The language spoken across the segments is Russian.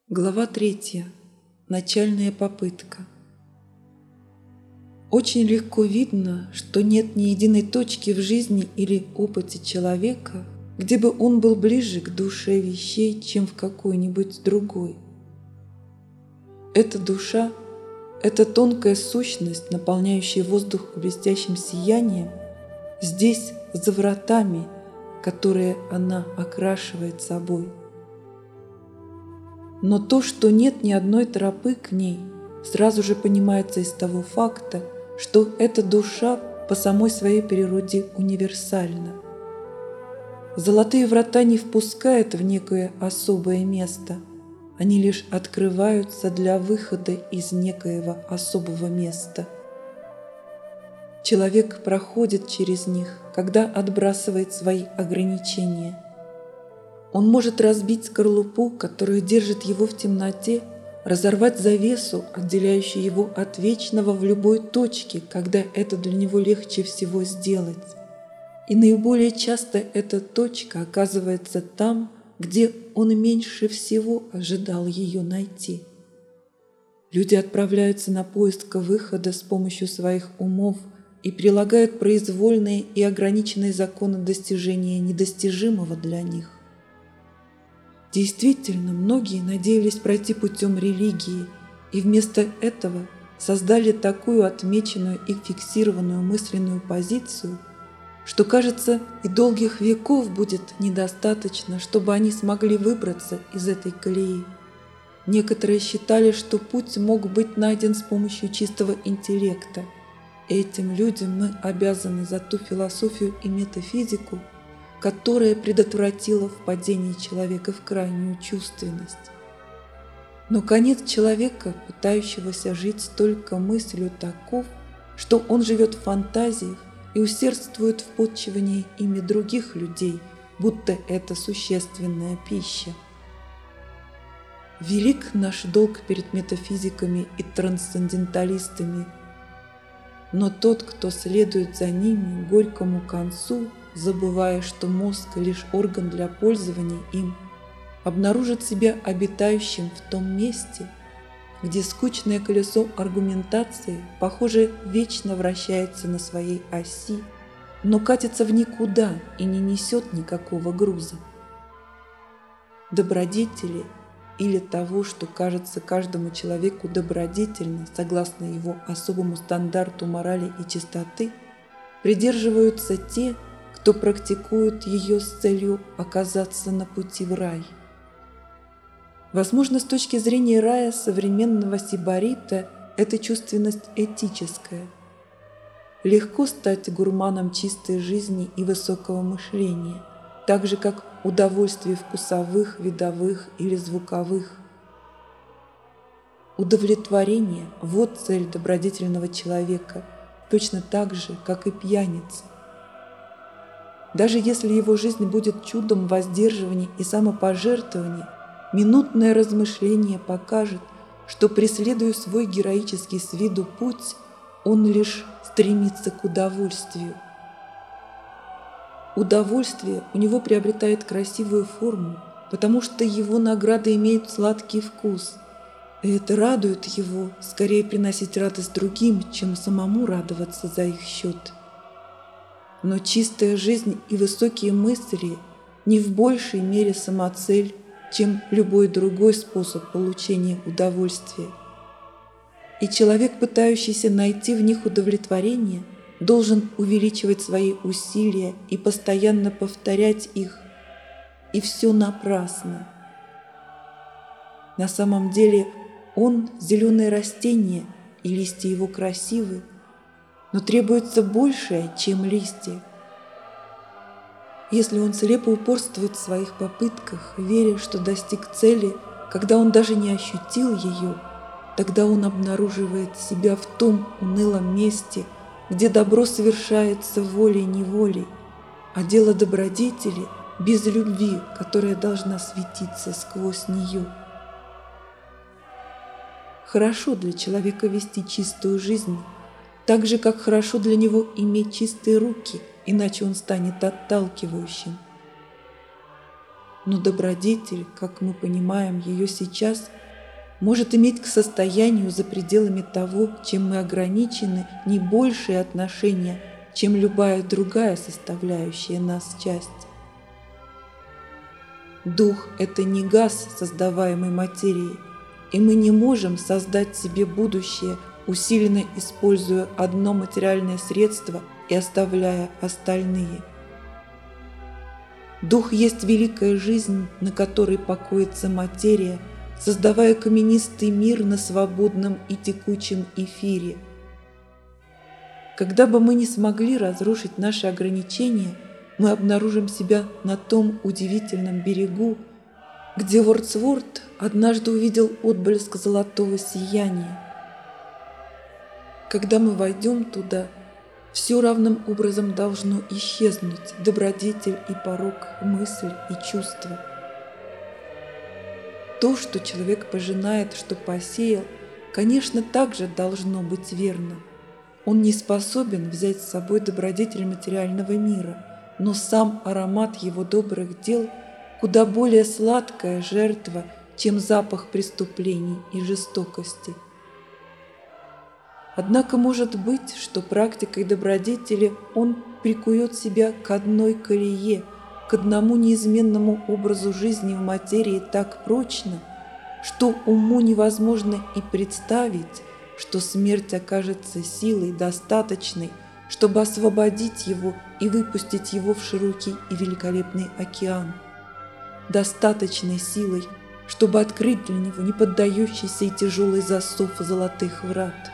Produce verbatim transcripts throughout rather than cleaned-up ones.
Глава третья. Начальная попытка. Очень легко видно, что нет ни единой точки в жизни или опыте человека, где бы он был ближе к душе вещей, чем в какой-нибудь другой. Эта душа, эта тонкая сущность, наполняющая воздух блестящим сиянием, здесь, за вратами, которые она окрашивает собой. Но то, что нет ни одной тропы к ней, сразу же понимается из того факта, что эта душа по самой своей природе универсальна. Золотые врата не впускают в некое особое место, они лишь открываются для выхода из некоего особого места. Человек проходит через них, когда отбрасывает свои ограничения. Он может разбить скорлупу, которая держит его в темноте, разорвать завесу, отделяющую его от вечного в любой точке, когда это для него легче всего сделать. И наиболее часто эта точка оказывается там, где он меньше всего ожидал ее найти. Люди отправляются на поиск выхода с помощью своих умов и прилагают произвольные и ограниченные законы достижения недостижимого для них. Действительно, многие надеялись пройти путем религии и вместо этого создали такую отмеченную и фиксированную мысленную позицию, что, кажется, и долгих веков будет недостаточно, чтобы они смогли выбраться из этой колеи. Некоторые считали, что путь мог быть найден с помощью чистого интеллекта. Этим людям мы обязаны за ту философию и метафизику, которая предотвратила впадение человека в крайнюю чувственность. Но конец человека, пытающегося жить только мыслью, таков, что он живет в фантазиях и усердствует в подчивании ими других людей, будто это существенная пища. Велик наш долг перед метафизиками и трансценденталистами, но тот, кто следует за ними к горькому концу, забывая, что мозг лишь орган для пользования им, обнаружит себя обитающим в том месте, где скучное колесо аргументации, похоже, вечно вращается на своей оси, но катится в никуда и не несет никакого груза. Добродетели или того, что кажется каждому человеку добродетельно, согласно его особому стандарту морали и чистоты, придерживаются те, кто практикует ее с целью оказаться на пути в рай. Возможно, с точки зрения рая современного сибарита эта чувственность этическая. Легко стать гурманом чистой жизни и высокого мышления, так же, как удовольствий вкусовых, видовых или звуковых. Удовлетворение – вот цель добродетельного человека, точно так же, как и пьяница. Даже если его жизнь будет чудом воздерживания и самопожертвования, минутное размышление покажет, что, преследуя свой героический с виду путь, он лишь стремится к удовольствию. Удовольствие у него приобретает красивую форму, потому что его награда имеет сладкий вкус, и это радует его скорее приносить радость другим, чем самому радоваться за их счет. Но чистая жизнь и высокие мысли не в большей мере самоцель, чем любой другой способ получения удовольствия. И человек, пытающийся найти в них удовлетворение, должен увеличивать свои усилия и постоянно повторять их, и все напрасно. На самом деле он – зеленое растение, и листья его красивы, но требуется большее, чем листья. Если он слепо упорствует в своих попытках, веря, что достиг цели, когда он даже не ощутил ее, тогда он обнаруживает себя в том унылом месте, где добро совершается волей-неволей, а дело добродетели без любви, которая должна светиться сквозь нее. Хорошо для человека вести чистую жизнь, так же, как хорошо для него иметь чистые руки, иначе он станет отталкивающим. Но добродетель, как мы понимаем ее сейчас, может иметь к состоянию за пределами того, чем мы ограничены, не большее отношение, чем любая другая составляющая нас часть. Дух – это не газ, создаваемый материей, и мы не можем создать себе будущее, усиленно используя одно материальное средство и оставляя остальные. Дух есть великая жизнь, на которой покоится материя, создавая каменистый мир на свободном и текучем эфире. Когда бы мы не смогли разрушить наши ограничения, мы обнаружим себя на том удивительном берегу, где Вордсворт однажды увидел отблеск золотого сияния. Когда мы войдем туда, все равным образом должно исчезнуть добродетель и порок, мысль и чувство. То, что человек пожинает, что посеял, конечно, также должно быть верно. Он не способен взять с собой добродетель материального мира, но сам аромат его добрых дел куда более сладкая жертва, чем запах преступлений и жестокости. Однако может быть, что практикой добродетели он прикует себя к одной колее, к одному неизменному образу жизни в материи так прочно, что уму невозможно и представить, что смерть окажется силой достаточной, чтобы освободить его и выпустить его в широкий и великолепный океан, достаточной силой, чтобы открыть для него неподдающийся и тяжелый засов золотых врат.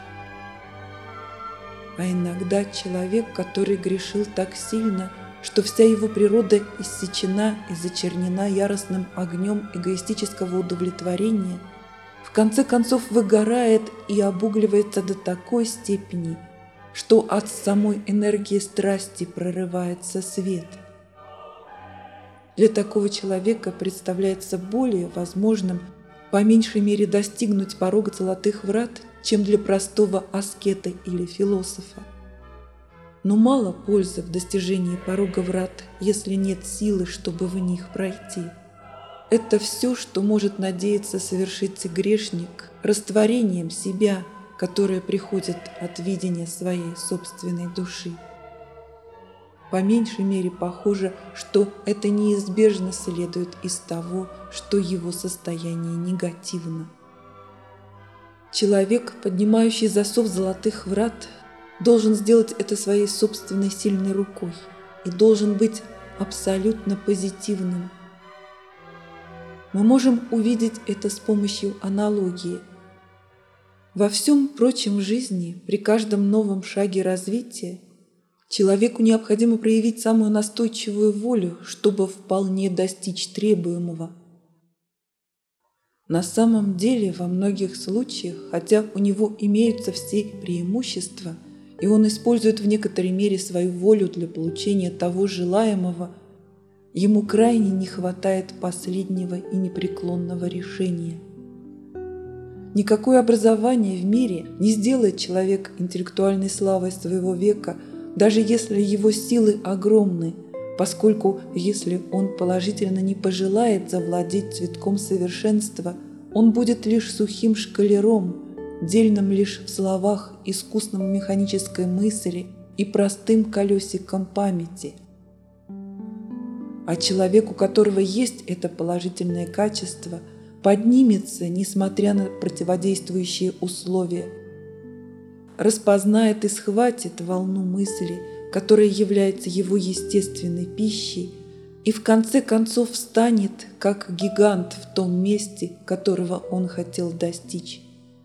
А иногда человек, который грешил так сильно, что вся его природа иссечена и зачернена яростным огнем эгоистического удовлетворения, в конце концов выгорает и обугливается до такой степени, что от самой энергии страсти прорывается свет. Для такого человека представляется более возможным по меньшей мере достигнуть порога золотых врат, чем для простого аскета или философа. Но мало пользы в достижении порога врат, если нет силы, чтобы в них пройти. Это все, что может надеяться совершить грешник растворением себя, которое приходит от видения своей собственной души. По меньшей мере похоже, что это неизбежно следует из того, что его состояние негативно. Человек, поднимающий засов золотых врат, должен сделать это своей собственной сильной рукой и должен быть абсолютно позитивным. Мы можем увидеть это с помощью аналогии. Во всем прочем в жизни, при каждом новом шаге развития, человеку необходимо проявить самую настойчивую волю, чтобы вполне достичь требуемого. На самом деле, во многих случаях, хотя у него имеются все преимущества, и он использует в некоторой мере свою волю для получения того желаемого, ему крайне не хватает последнего и непреклонного решения. Никакое образование в мире не сделает человека интеллектуальной славой своего века, даже если его силы огромны, поскольку если он положительно не пожелает завладеть цветком совершенства, он будет лишь сухим шкалером, дельным лишь в словах, искусным в механической мысли и простым колесиком памяти. А человек, у которого есть это положительное качество, поднимется, несмотря на противодействующие условия, распознает и схватит волну мысли, которая является его естественной пищей, и в конце концов встанет, как гигант в том месте, которого он хотел достичь.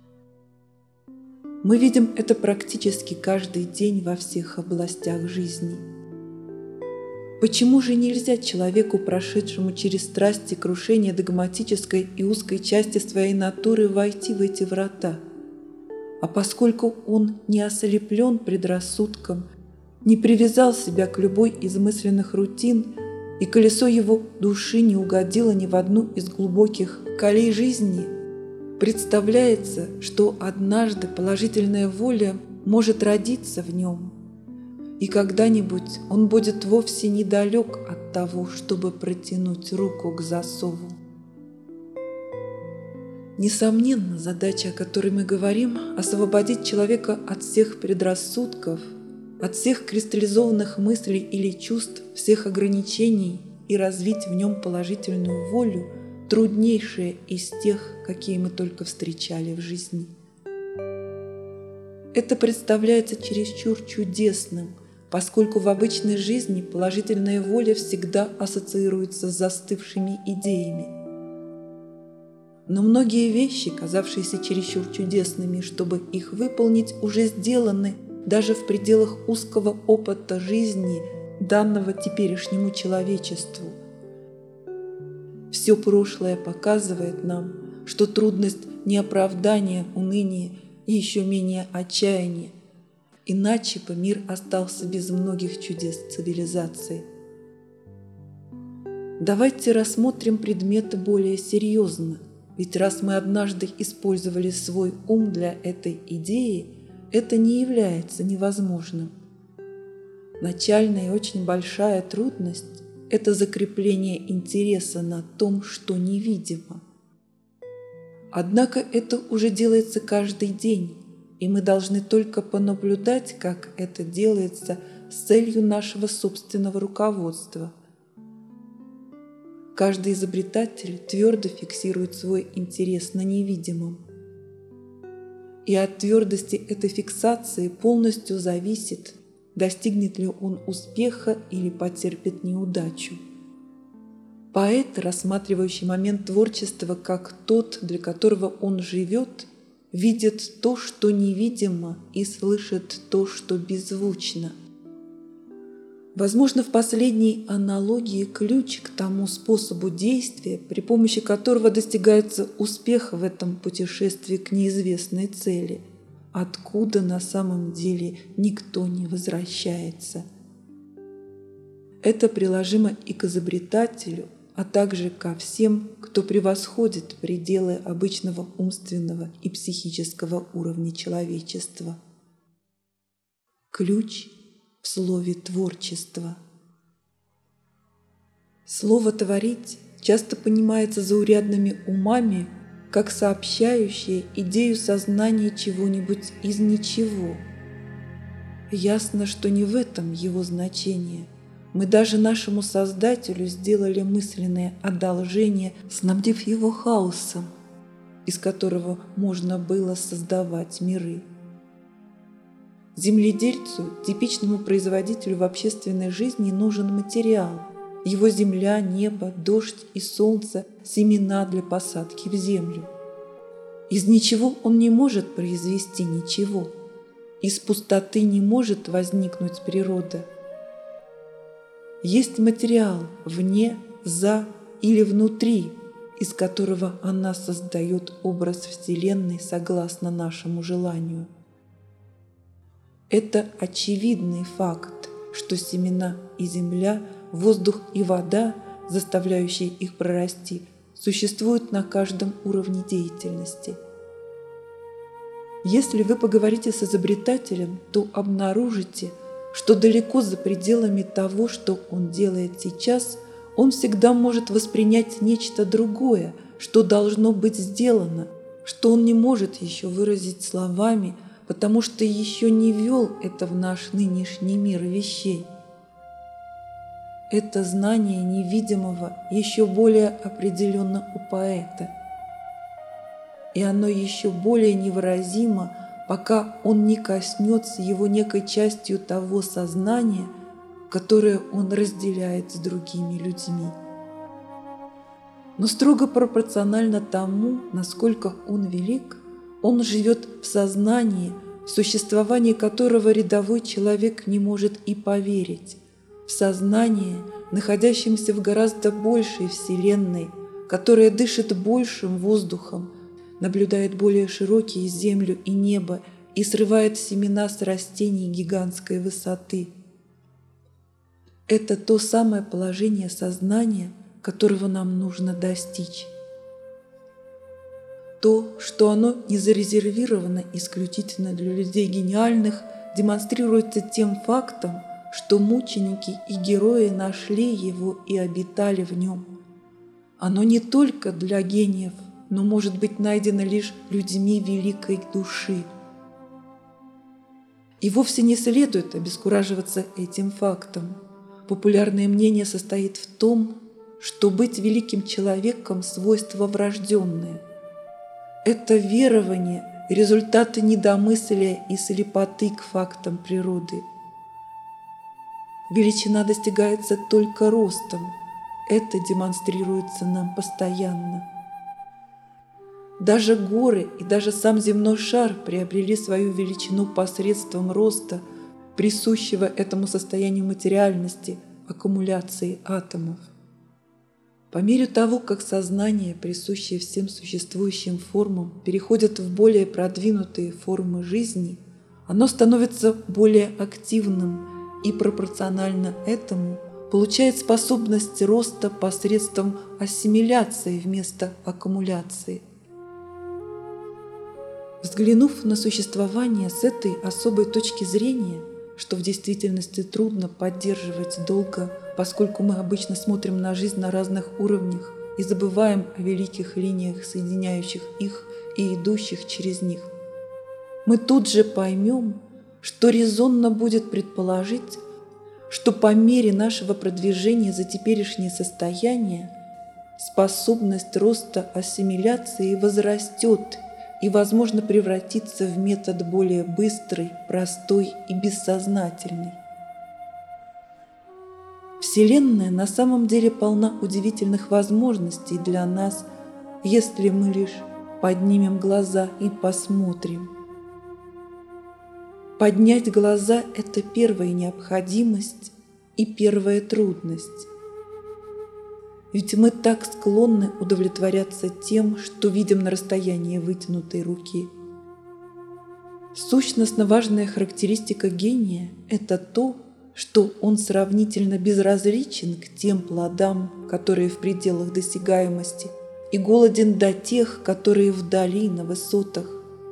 Мы видим это практически каждый день во всех областях жизни. Почему же нельзя человеку, прошедшему через страсти крушения догматической и узкой части своей натуры, войти в эти врата? А поскольку он не ослеплен предрассудком, не привязал себя к любой из мысленных рутин, и колесо его души не угодило ни в одну из глубоких колей жизни, представляется, что однажды положительная воля может родиться в нем, И когда-нибудь он будет вовсе недалек от того, чтобы протянуть руку к засову. Несомненно, задача, о которой мы говорим, освободить человека от всех предрассудков, от всех кристаллизованных мыслей или чувств, всех ограничений и развить в нем положительную волю, труднейшая из тех, какие мы только встречали в жизни. Это представляется чересчур чудесным, поскольку в обычной жизни положительная воля всегда ассоциируется с застывшими идеями. Но многие вещи, казавшиеся чересчур чудесными, чтобы их выполнить, уже сделаны даже в пределах узкого опыта жизни, данного теперешнему человечеству. Все прошлое показывает нам, что трудность не оправдание, уныние и еще менее отчаяние. Иначе бы мир остался без многих чудес цивилизации. Давайте рассмотрим предметы более серьезно. Ведь раз мы однажды использовали свой ум для этой идеи, это не является невозможным. Начальная и очень большая трудность – это закрепление интереса на том, что невидимо. Однако это уже делается каждый день, и мы должны только понаблюдать, как это делается с целью нашего собственного руководства. Каждый изобретатель твердо фиксирует свой интерес на невидимом. И от твердости этой фиксации полностью зависит, достигнет ли он успеха или потерпит неудачу. Поэт, рассматривающий момент творчества как тот, для которого он живет, видит то, что невидимо, и слышит то, что беззвучно. Возможно, в последней аналогии ключ к тому способу действия, при помощи которого достигается успех в этом путешествии к неизвестной цели, откуда на самом деле никто не возвращается. Это приложимо и к изобретателю, а также ко всем, кто превосходит пределы обычного умственного и психического уровня человечества. Ключ в слове «творчество». Слово «творить» часто понимается заурядными умами как сообщающее идею сознания чего-нибудь из ничего. Ясно, что не в этом его значение. Мы даже нашему Создателю сделали мысленное одолжение, снабдив его хаосом, из которого можно было создавать миры. Земледельцу, типичному производителю в общественной жизни, нужен материал. Его земля, небо, дождь и солнце – семена для посадки в землю. Из ничего он не может произвести ничего. Из пустоты не может возникнуть природа. Есть материал вне, за или внутри, из которого она создает образ Вселенной согласно нашему желанию. Это очевидный факт, что семена и земля, воздух и вода, заставляющие их прорасти, существуют на каждом уровне деятельности. Если вы поговорите с изобретателем, то обнаружите, что далеко за пределами того, что он делает сейчас, он всегда может воспринять нечто другое, что должно быть сделано, что он не может еще выразить словами, потому что еще не ввел это в наш нынешний мир вещей. Это знание невидимого еще более определенно у поэта, и оно еще более невыразимо, пока он не коснется его некой частью того сознания, которое он разделяет с другими людьми. Но строго пропорционально тому, насколько он велик, он живет в сознании, в существование которого рядовой человек не может и поверить, в сознании, находящемся в гораздо большей вселенной, которая дышит большим воздухом, наблюдает более широкие землю и небо и срывает семена с растений гигантской высоты. Это то самое положение сознания, которого нам нужно достичь. То, что оно не зарезервировано исключительно для людей гениальных, демонстрируется тем фактом, что мученики и герои нашли его и обитали в нем. Оно не только для гениев, но может быть найдено лишь людьми великой души. И вовсе не следует обескураживаться этим фактом. Популярное мнение состоит в том, что быть великим человеком – свойство врожденное. Это верование – результаты недомыслия и слепоты к фактам природы. Величина достигается только ростом. Это демонстрируется нам постоянно. Даже горы и даже сам земной шар приобрели свою величину посредством роста, присущего этому состоянию материальности, аккумуляции атомов. По мере того, как сознание, присущее всем существующим формам, переходит в более продвинутые формы жизни, оно становится более активным и пропорционально этому получает способность роста посредством ассимиляции вместо аккумуляции. Взглянув на существование с этой особой точки зрения, что в действительности трудно поддерживать долго, поскольку мы обычно смотрим на жизнь на разных уровнях и забываем о великих линиях, соединяющих их и идущих через них, мы тут же поймем, что резонно будет предположить, что по мере нашего продвижения за теперешнее состояние способность роста ассимиляции возрастет и, возможно, превратиться в метод более быстрый, простой и бессознательный. Вселенная на самом деле полна удивительных возможностей для нас, если мы лишь поднимем глаза и посмотрим. Поднять глаза – это первая необходимость и первая трудность. Ведь мы так склонны удовлетворяться тем, что видим на расстоянии вытянутой руки. Сущностно важная характеристика гения – это то, что он сравнительно безразличен к тем плодам, которые в пределах досягаемости, и голоден до тех, которые вдали на высотах.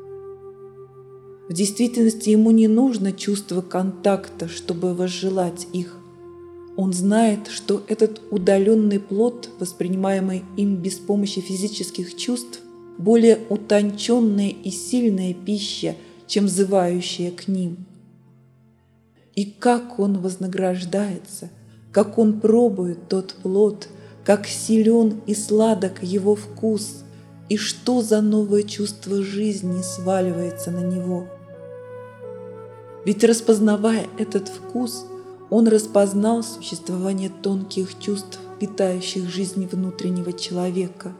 В действительности ему не нужно чувство контакта, чтобы возжелать их. Он знает, что этот удаленный плод, воспринимаемый им без помощи физических чувств, более утонченная и сильная пища, чем взывающая к ним. И как он вознаграждается, как он пробует тот плод, как силен и сладок его вкус, и что за новое чувство жизни сваливается на него. Ведь, распознавая этот вкус, он распознал существование тонких чувств, питающих жизнь внутреннего человека.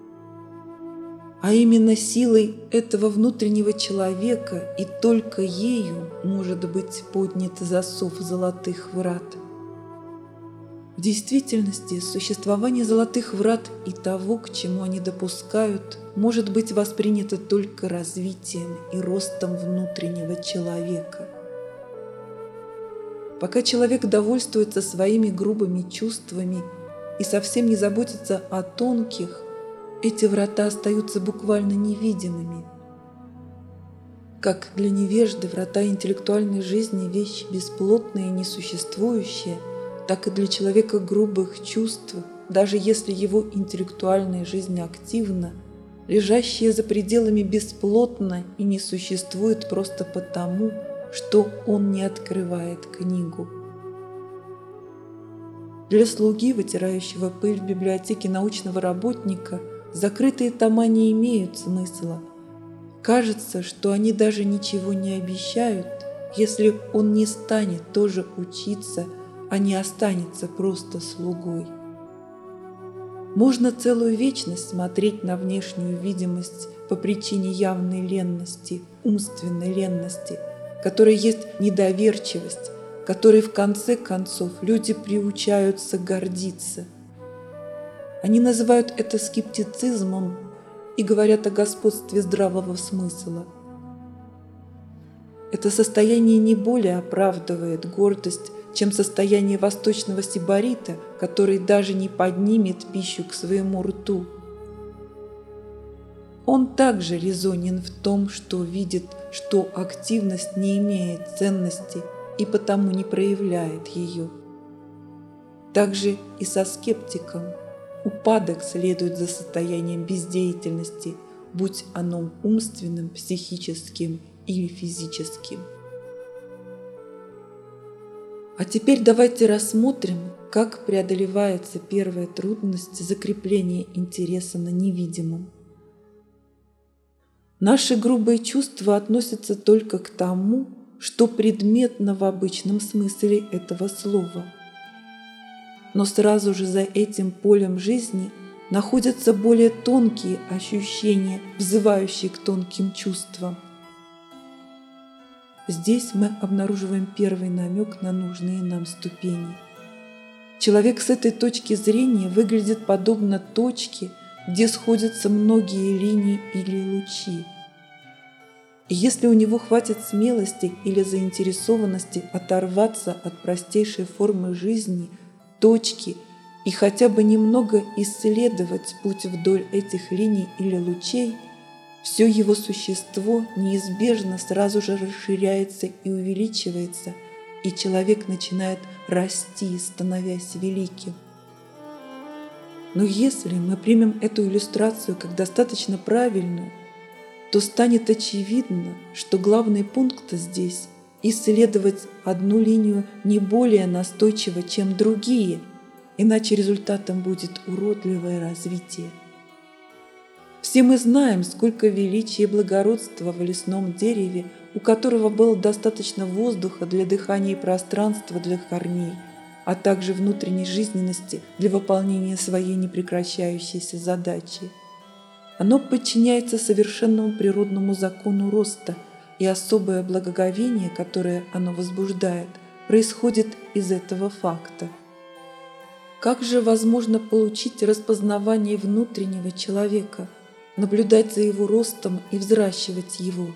А именно силой этого внутреннего человека и только ею может быть поднят засов золотых врат. В действительности существование золотых врат и того, к чему они допускают, может быть воспринято только развитием и ростом внутреннего человека. Пока человек довольствуется своими грубыми чувствами и совсем не заботится о тонких, эти врата остаются буквально невидимыми. Как для невежды врата интеллектуальной жизни – вещь бесплотная и несуществующая, так и для человека грубых чувств, даже если его интеллектуальная жизнь активна, лежащая за пределами бесплотна и не существует просто потому, что он не открывает книгу. Для слуги, вытирающего пыль в библиотеке научного работника, закрытые тома не имеют смысла. Кажется, что они даже ничего не обещают, если он не станет тоже учиться, а не останется просто слугой. Можно целую вечность смотреть на внешнюю видимость по причине явной ленности, умственной ленности, которой есть недоверчивость, которой в конце концов люди приучаются гордиться. Они называют это скептицизмом и говорят о господстве здравого смысла. Это состояние не более оправдывает гордость, чем состояние восточного сибарита, который даже не поднимет пищу к своему рту. Он также резонен в том, что видит, что активность не имеет ценности и потому не проявляет ее. Также и со скептиком. Упадок следует за состоянием бездеятельности, будь оно умственным, психическим или физическим. А теперь давайте рассмотрим, как преодолевается первая трудность закрепления интереса на невидимом. Наши грубые чувства относятся только к тому, что предметно в обычном смысле этого слова. Но сразу же за этим полем жизни находятся более тонкие ощущения, взывающие к тонким чувствам. Здесь мы обнаруживаем первый намек на нужные нам ступени. Человек с этой точки зрения выглядит подобно точке, где сходятся многие линии или лучи. И если у него хватит смелости или заинтересованности оторваться от простейшей формы жизни, точки, и хотя бы немного исследовать путь вдоль этих линий или лучей, все его существо неизбежно сразу же расширяется и увеличивается, и человек начинает расти, становясь великим. Но если мы примем эту иллюстрацию как достаточно правильную, то станет очевидно, что главный пункт здесь – исследовать одну линию не более настойчиво, чем другие, иначе результатом будет уродливое развитие. Все мы знаем, сколько величия и благородства в лесном дереве, у которого было достаточно воздуха для дыхания и пространства для корней, а также внутренней жизненности для выполнения своей непрекращающейся задачи. Оно подчиняется совершенному природному закону роста, и особое благоговение, которое оно возбуждает, происходит из этого факта. Как же возможно получить распознавание внутреннего человека, наблюдать за его ростом и взращивать его?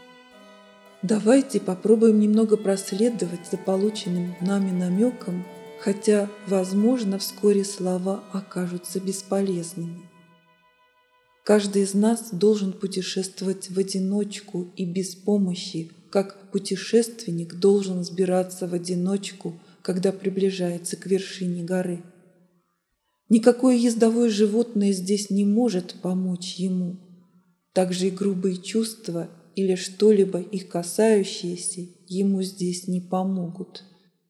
Давайте попробуем немного проследовать за полученным нами намеком, хотя, возможно, вскоре слова окажутся бесполезными. Каждый из нас должен путешествовать в одиночку и без помощи, как путешественник должен взбираться в одиночку, когда приближается к вершине горы. Никакое ездовое животное здесь не может помочь ему. Также и грубые чувства или что-либо их касающееся ему здесь не помогут.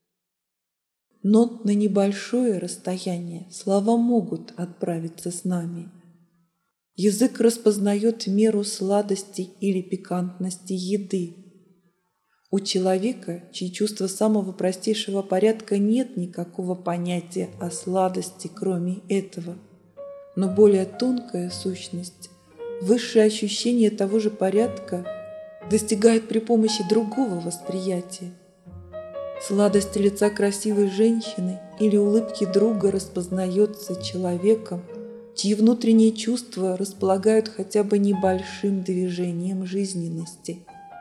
Но на небольшое расстояние слова могут отправиться с нами. Язык распознает меру сладости или пикантности еды. У человека, чьи чувства самого простейшего порядка, нет никакого понятия о сладости, кроме этого. Но более тонкая сущность, высшее ощущение того же порядка, достигает при помощи другого восприятия. Сладость лица красивой женщины или улыбки друга распознается человеком, чьи внутренние чувства располагают хотя бы небольшим движением жизненности.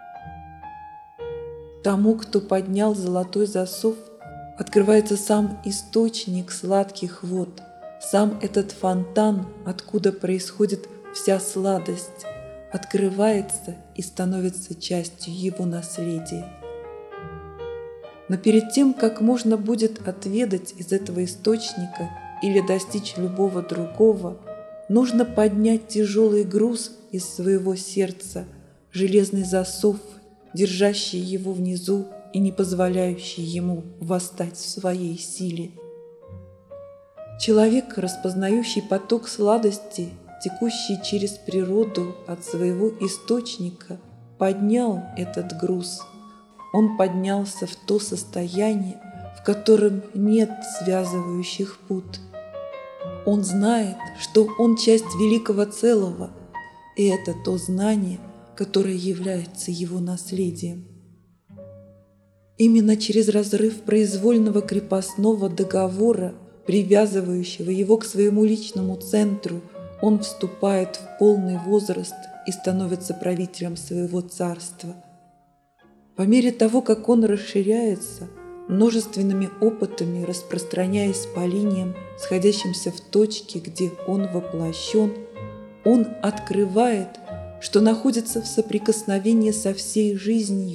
Тому, кто поднял золотой засов, открывается сам источник сладких вод, сам этот фонтан, откуда происходит вся сладость, открывается и становится частью его наследия. Но перед тем, как можно будет отведать из этого источника или достичь любого другого, нужно поднять тяжелый груз из своего сердца, железный засов, держащий его внизу и не позволяющий ему восстать в своей силе. Человек, распознающий поток сладости, текущий через природу от своего источника, поднял этот груз. Он поднялся в то состояние, в котором нет связывающих пут. Он знает, что он часть великого целого, и это то знание, которое является его наследием. Именно через разрыв произвольного крепостного договора, привязывающего его к своему личному центру, он вступает в полный возраст и становится правителем своего царства. По мере того, как он расширяется, множественными опытами распространяясь по линиям, сходящимся в точке, где он воплощен, он открывает, что находится в соприкосновении со всей жизнью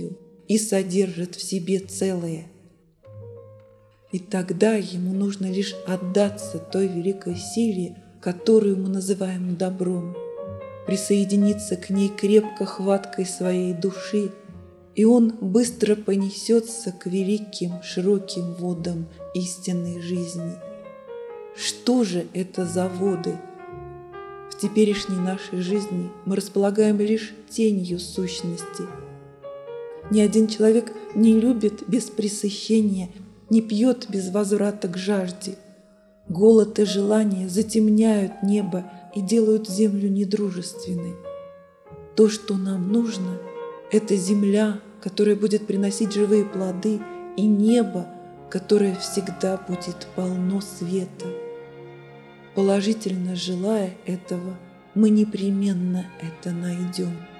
и содержит в себе целое. И тогда ему нужно лишь отдаться той великой силе, которую мы называем добром, присоединиться к ней крепко хваткой своей души, и он быстро понесется к великим широким водам истинной жизни. Что же это за воды? В теперешней нашей жизни мы располагаем лишь тенью сущности. Ни один человек не любит без пресыщения, не пьет без возврата к жажде. Голод и желание затемняют небо и делают землю недружественной. То, что нам нужно, это земля, которая будет приносить живые плоды, и небо, которое всегда будет полно света. Положительно желая этого, мы непременно это найдем.